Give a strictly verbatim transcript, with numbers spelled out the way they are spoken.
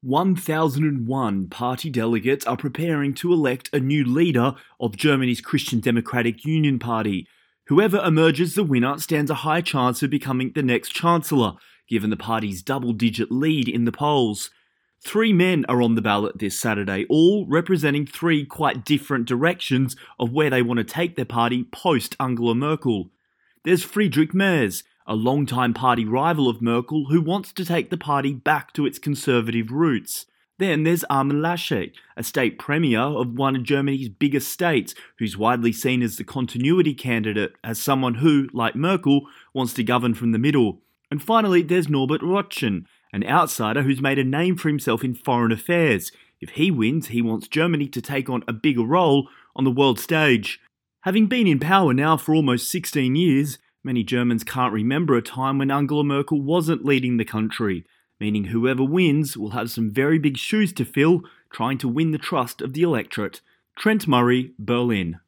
one thousand one party delegates are preparing to elect a new leader of Germany's Christian Democratic Union Party. Whoever emerges the winner stands a high chance of becoming the next chancellor, given the party's double-digit lead in the polls. Three men are on the ballot this Saturday, all representing three quite different directions of where they want to take their party post-Angela Merkel. There's Friedrich Merz, a longtime party rival of Merkel who wants to take the party back to its conservative roots. Then there's Armin Laschet, a state premier of one of Germany's biggest states, who's widely seen as the continuity candidate, as someone who, like Merkel, wants to govern from the middle. And finally, there's Norbert Röttgen, an outsider who's made a name for himself in foreign affairs. If he wins, he wants Germany to take on a bigger role on the world stage. Having been in power now for almost sixteen years, many Germans can't remember a time when Angela Merkel wasn't leading the country, meaning whoever wins will have some very big shoes to fill trying to win the trust of the electorate. Trent Murray, Berlin.